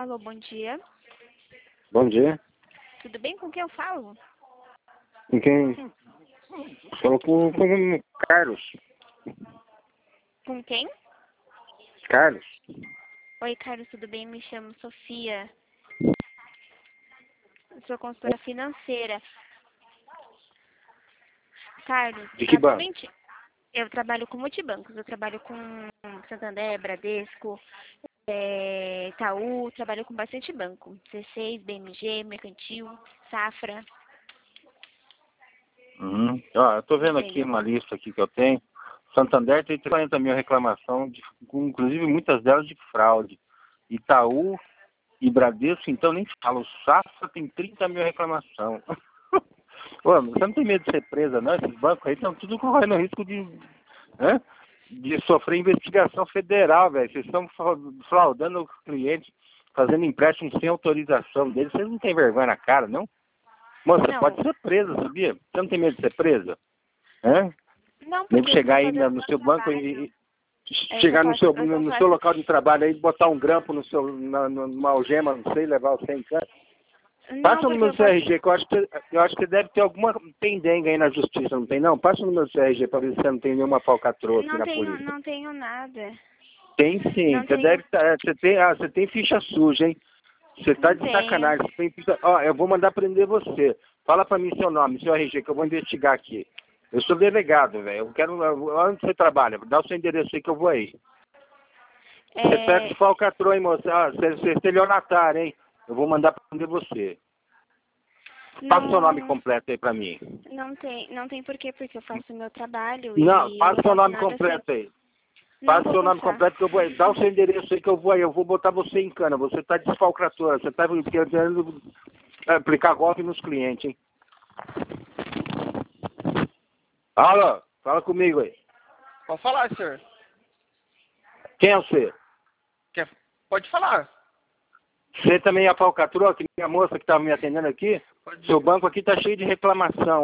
Alô, bom dia. Bom dia. Tudo bem? Com quem eu falo? Com quem? Falou com o Carlos. Com quem? Carlos. Oi, Carlos, tudo bem? Me chamo Sofia. Eu sou consultora financeira. Carlos, De que banco? atualmente eu trabalho com multibancos. Eu trabalho com Santander, Bradesco, Itaú, trabalho com bastante banco. C6, BMG, Mercantil, Safra. Ó, eu tô vendo aqui Entendeu? uma lista aqui que eu tenho. Santander tem 40 mil reclamação, inclusive muitas delas de fraude. Itaú e Bradesco, então nem falo. O Safra tem 30 mil reclamação. Ô, você não tem medo de ser presa, não? Esses bancos aí estão tudo correndo risco de sofrer investigação federal, velho. Vocês estão fraudando o cliente, fazendo empréstimo sem autorização deles. Vocês não têm vergonha na cara, não? Moça, você Não, pode ser presa, sabia? Você não tem medo de ser presa? não, Nem porque eu chegar estou aí fazendo no meu seu banco trabalho. chegar no seu, Eu só no seu faço. local de trabalho aí, botar um grampo no seu, numa algema, não sei, levar você em casa. Não, Passa o porque número eu do seu faço. RG, que eu acho que deve ter alguma pendenga aí na justiça, não tem não? Passa o número do seu RG para ver se você não tem nenhuma falcatrua aqui na polícia. Não tenho nada. Tem sim, Não você tenho. deve você tem ficha suja, hein? Você tá Não de tenho. sacanagem. Você tem ficha... Ó, eu vou mandar prender você. Fala pra mim seu nome, seu RG, que eu vou investigar aqui. Eu sou delegado, velho. Eu quero... Onde você trabalha? Dá o seu endereço aí que eu vou aí. Você é perto de falcatrua, hein, moça? Ah, você é estelionatário, hein? Eu vou mandar prender você. Passa o seu nome Não, completo aí pra mim. não tem porquê, porque eu faço o meu trabalho Não, e eu passa não o seu faço nome nada sem. completo aí. Não Passa o vou seu nome passar. completo que eu vou aí. Dá o seu endereço aí que eu vou aí. Eu vou botar você em cana. Você tá desfalcatrua. Você tá querendo aplicar golpe nos clientes, hein? Alô, fala comigo aí. Pode falar, senhor. Quem é você? Pode falar. Você também é a falcatrua, que minha moça que estava me atendendo aqui? Pode. Seu banco aqui tá cheio de reclamação.